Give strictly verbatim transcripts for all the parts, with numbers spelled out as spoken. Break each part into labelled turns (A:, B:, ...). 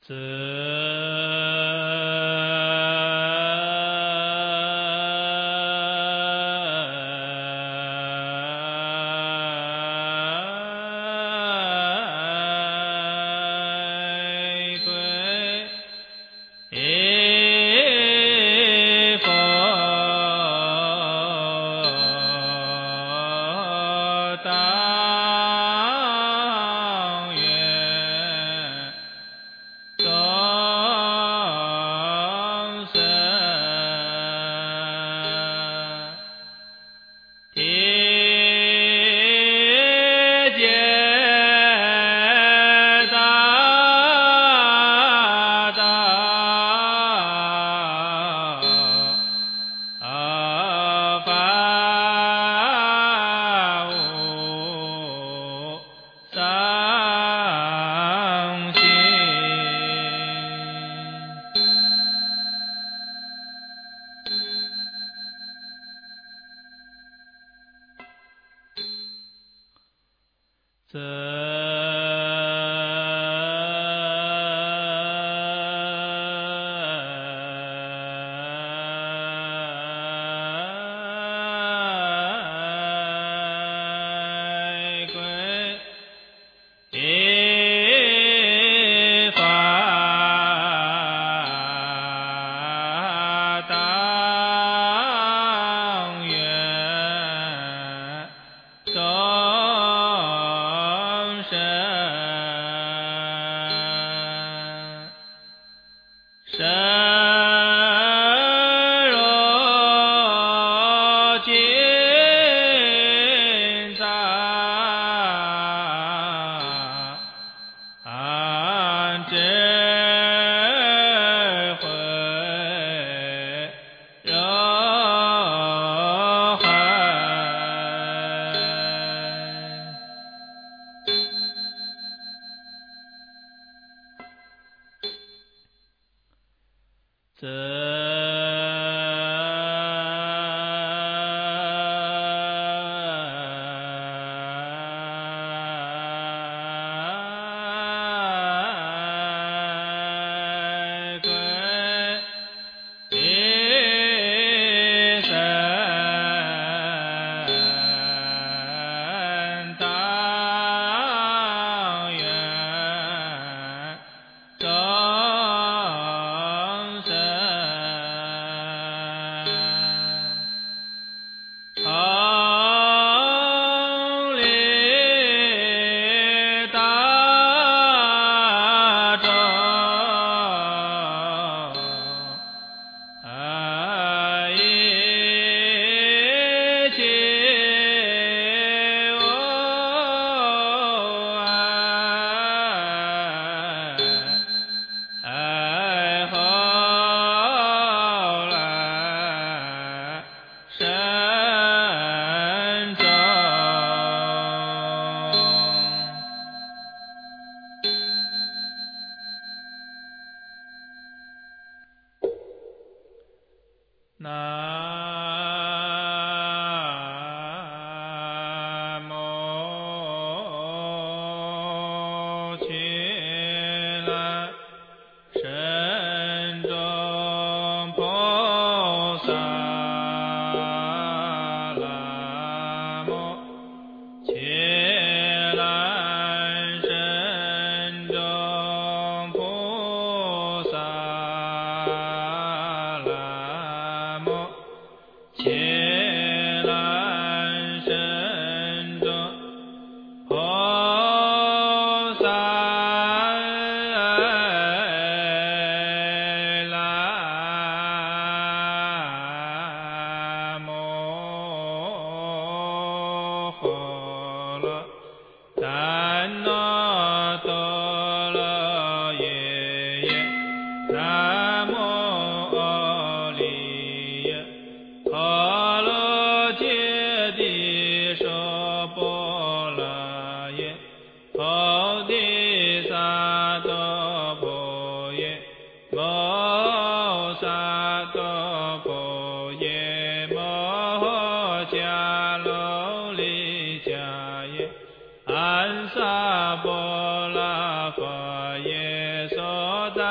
A: 安萨波拉佛耶娑达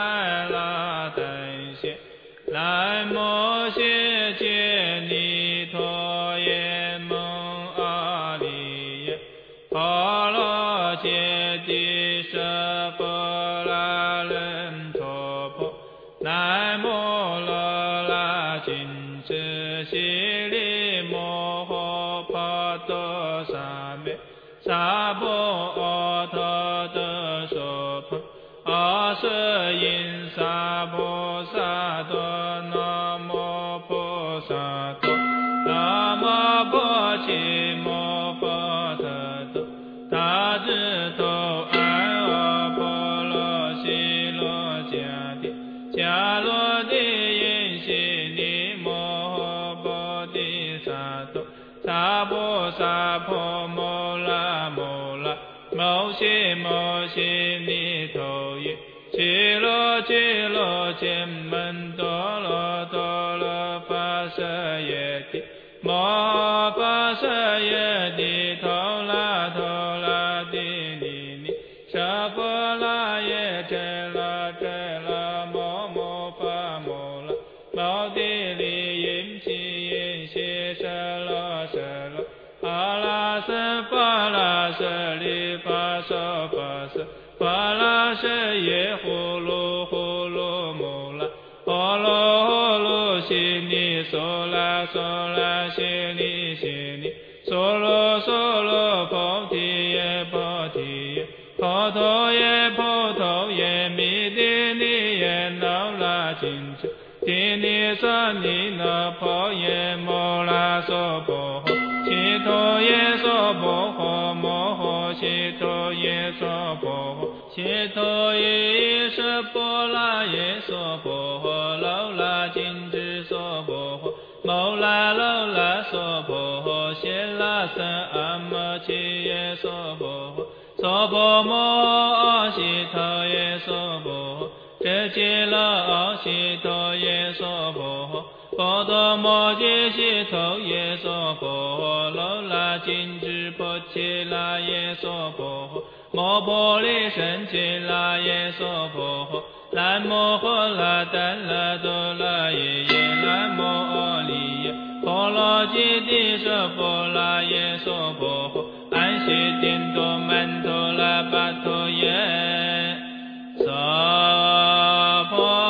A: 萨美萨婆阿他的娑婆阿舍因萨婆萨多那摩婆萨多那摩婆伽摩婆特多他智多安阿婆罗悉罗迦帝迦罗帝因悉尼摩婆提萨多萨婆萨婆摩拉摩拉摩悉摩悉尼陀耶揭罗揭罗揭门多罗多罗跋舍耶帝摩跋舍耶帝陀拉陀拉帝尼尼舍婆拉耶遮拉遮拉摩摩罚摩拉摩帝利因其因悉舍罗舍罗阿拉僧法拉舍利法娑法舍法拉舍耶呼噜呼噜摩拉呼噜呼噜悉尼娑拉娑拉悉尼悉尼娑罗娑罗菩提耶菩提耶婆陀耶婆陀耶弥帝尼耶那拉金智帝尼萨尼那婆耶摩拉娑婆诃悉陀耶娑婆诃摩诃悉陀耶娑婆诃悉陀耶舍婆拉耶娑婆诃楼拉金智娑婆诃摩拉楼拉娑婆诃谢拉僧阿摩契耶娑婆诃娑婆摩阿悉陀耶娑婆诃遮揭罗阿悉陀耶娑婆诃波多摩揭悉陀耶娑婆诃楼拉金智婆伽拉耶娑婆诃摩婆利胜伽拉耶娑婆诃南摩诃拉怛那多拉耶耶南摩阿利耶婆罗揭谛舍婆拉耶娑婆诃安悉颠多曼陀拉巴陀耶娑婆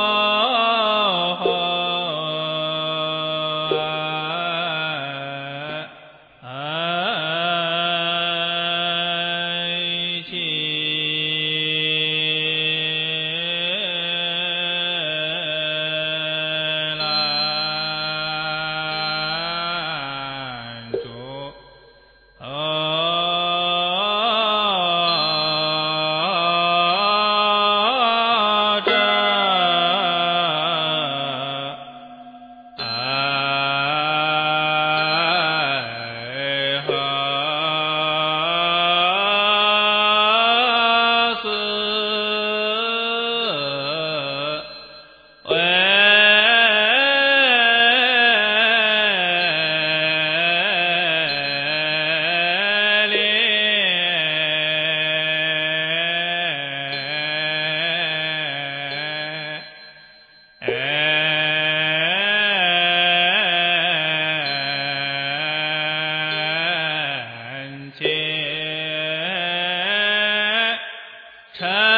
A: 成